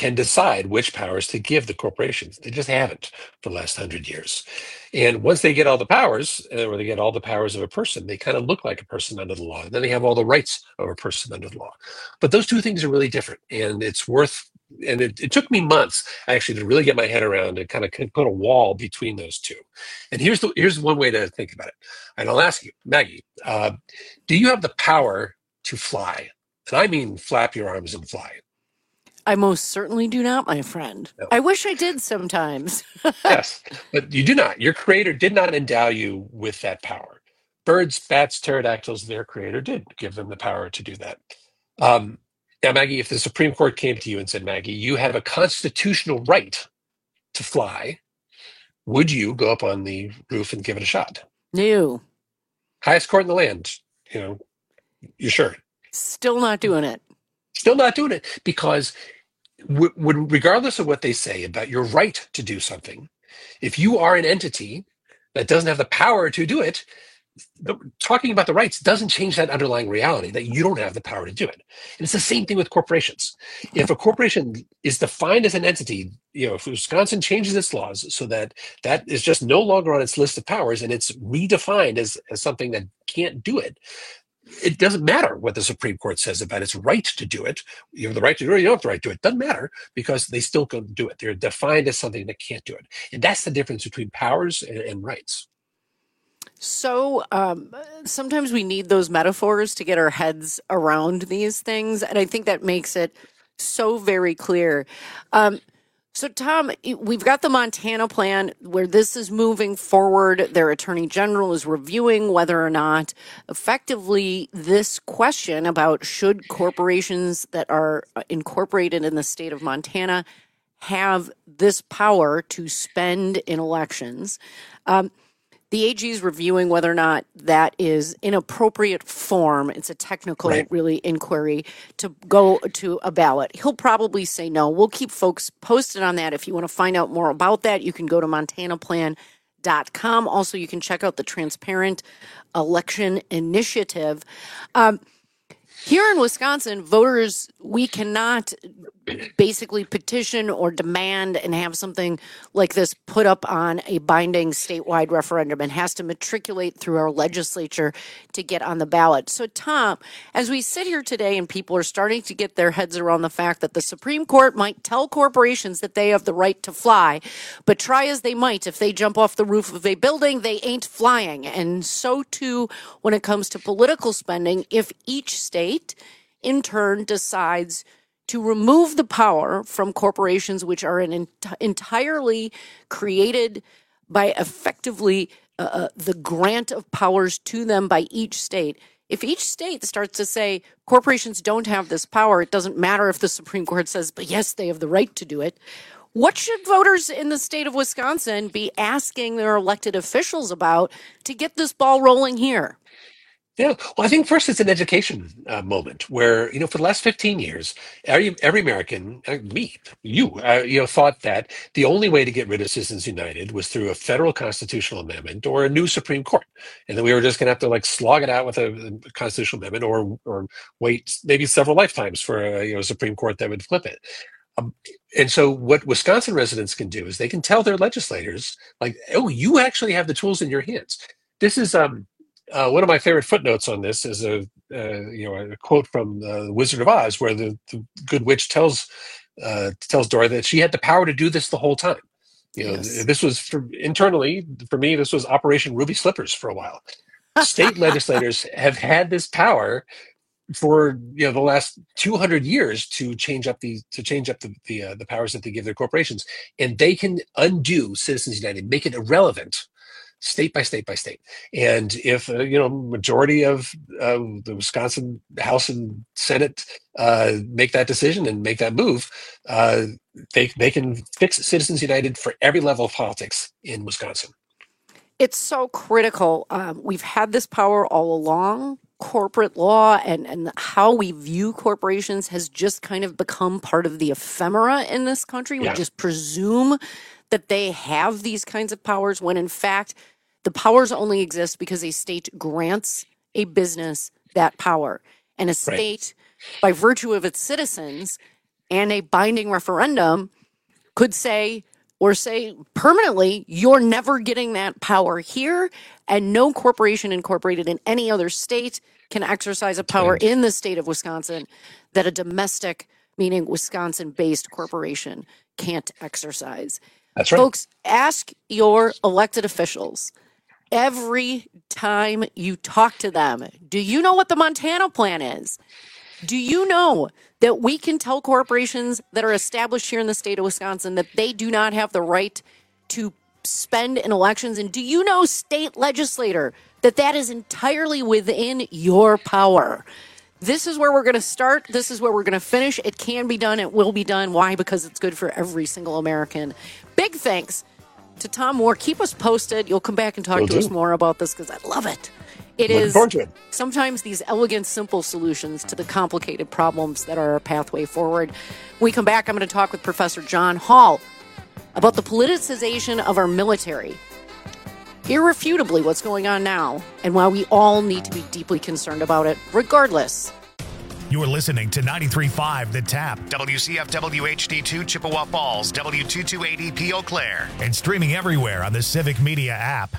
can decide which powers to give the corporations. They just haven't for the last hundred years. And once they get all the powers, uh, or they get all the powers of a person, they kind of look like a person under the law. And then they have all the rights of a person under the law. But those two things are really different. And it's worth, and it, it took me months actually to really get my head around and kind of put a wall between those two. And here's the here's one way to think about it. And I'll ask you, Maggie, uh, do you have the power to fly? And I mean flap your arms and fly. I most certainly do not, my friend. No. I wish I did sometimes. Yes, but you do not. Your creator did not endow you with that power. Birds, bats, pterodactyls, their creator did give them the power to do that. Um, now, Maggie, if the Supreme Court came to you and said, Maggie, you have a constitutional right to fly, would you go up on the roof and give it a shot? No. Highest court in the land, you know, you're sure? Still not doing it. Still not doing it because w- w- regardless of what they say about your right to do something, if you are an entity that doesn't have the power to do it, the, talking about the rights doesn't change that underlying reality that you don't have the power to do it. And it's the same thing with corporations. If a corporation is defined as an entity, you know, if Wisconsin changes its laws so that that is just no longer on its list of powers and it's redefined as, as something that can't do it, it doesn't matter what the Supreme Court says about its right to do it. You have the right to do it, or you don't have the right to do it. It doesn't matter because they still can do it. They're defined as something that can't do it. And that's the difference between powers and, and rights. So um, sometimes we need those metaphors to get our heads around these things. And I think that makes it so very clear. Um, So, Tom, we've got the Montana plan where this is moving forward. Their attorney general is reviewing whether or not effectively this question about should corporations that are incorporated in the state of Montana have this power to spend in elections. Um, The A G is reviewing whether or not that is in appropriate form. It's a technical, right. really, inquiry to go to a ballot. He'll probably say no. We'll keep folks posted on that. If you want to find out more about that, you can go to montana plan dot com. Also, you can check out the Transparent Election Initiative. Um, Here in Wisconsin, voters, we cannot basically petition or demand and have something like this put up on a binding statewide referendum. It has to matriculate through our legislature to get on the ballot. So, Tom, as we sit here today and people are starting to get their heads around the fact that the Supreme Court might tell corporations that they have the right to fly, but try as they might, if they jump off the roof of a building, they ain't flying. And so, too, when it comes to political spending, if each state in turn decides to remove the power from corporations which are an ent- entirely created by effectively uh, the grant of powers to them by each state. If each state starts to say corporations don't have this power, it doesn't matter if the Supreme Court says, but yes, they have the right to do it. What should voters in the state of Wisconsin be asking their elected officials about to get this ball rolling here? Yeah, well, I think first it's an education uh, moment where, you know, for the last fifteen years, every, every American, uh, me, you, uh, you know, thought that the only way to get rid of Citizens United was through a federal constitutional amendment or a new Supreme Court. And then we were just going to have to like slog it out with a, a constitutional amendment or or wait maybe several lifetimes for a you know, Supreme Court that would flip it. Um, and so what Wisconsin residents can do is they can tell their legislators, like, oh, you actually have the tools in your hands. This is... um. Uh, one of my favorite footnotes on this is a uh, you know a quote from uh, The Wizard of Oz, where the, the good witch tells uh, tells Dorothy that she had the power to do this the whole time. You know, yes. This was for, internally for me. This was Operation Ruby Slippers for a while. State legislators have had this power for you know the last two hundred years to change up the to change up the the, uh, the powers that they give their corporations, and they can undo Citizens United, make it irrelevant. State by state by state. And if, uh, you know, majority of uh, the Wisconsin House and Senate uh, make that decision and make that move, uh, they, they can fix Citizens United for every level of politics in Wisconsin. It's so critical. Um, we've had this power all along. Corporate law and, and how we view corporations has just kind of become part of the ephemera in this country. Yeah. We just presume that they have these kinds of powers when in fact the powers only exist because a state grants a business that power. And a state, right. by virtue of its citizens, and a binding referendum could say, or say permanently, you're never getting that power here, and no corporation incorporated in any other state can exercise a power in the state of Wisconsin that a domestic, meaning Wisconsin-based corporation, can't exercise. That's right. Folks, ask your elected officials every time you talk to them, do you know what the Montana plan is? Do you know that we can tell corporations that are established here in the state of Wisconsin that they do not have the right to spend in elections? And do you know, state legislator, that that is entirely within your power? This is where we're going to start. This is where we're going to finish. It can be done. It will be done. Why? Because it's good for every single American. Big thanks to Tom Moore. Keep us posted. You'll come back and talk Will to do. us more about this because I love it. It Looking is forward to it. sometimes these elegant, simple solutions to the complicated problems that are our pathway forward. When we come back, I'm going to talk with Professor John Hall about the politicization of our military. Irrefutably what's going on now, and why we all need to be deeply concerned about it, regardless. You're listening to ninety-three point five The Tap, W C F W H D two Chippewa Falls, W two twenty-eight E P Eau Claire, and streaming everywhere on the Civic Media app.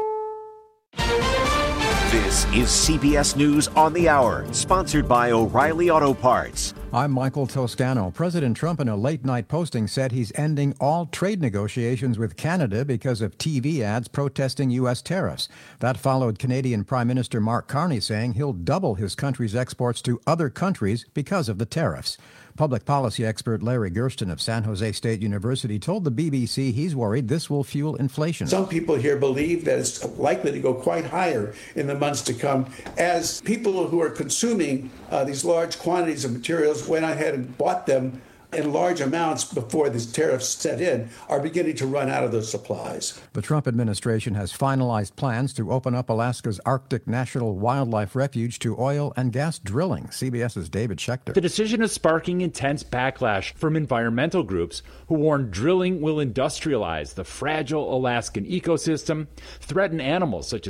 This is C B S News on the Hour, sponsored by O'Reilly Auto Parts. I'm Michael Toscano. President Trump, in a late-night posting, said he's ending all trade negotiations with Canada because of T V ads protesting U S tariffs. That followed Canadian Prime Minister Mark Carney saying he'll double his country's exports to other countries because of the tariffs. Public policy expert Larry Gersten of San Jose State University told the B B C he's worried this will fuel inflation. Some people here believe that it's likely to go quite higher in the months to come as people who are consuming uh, these large quantities of materials went ahead and bought them in large amounts before these tariffs set in, are beginning to run out of those supplies. The Trump administration has finalized plans to open up Alaska's Arctic National Wildlife Refuge to oil and gas drilling. CBS's David Schechter. The decision is sparking intense backlash from environmental groups who warn drilling will industrialize the fragile Alaskan ecosystem, threaten animals such as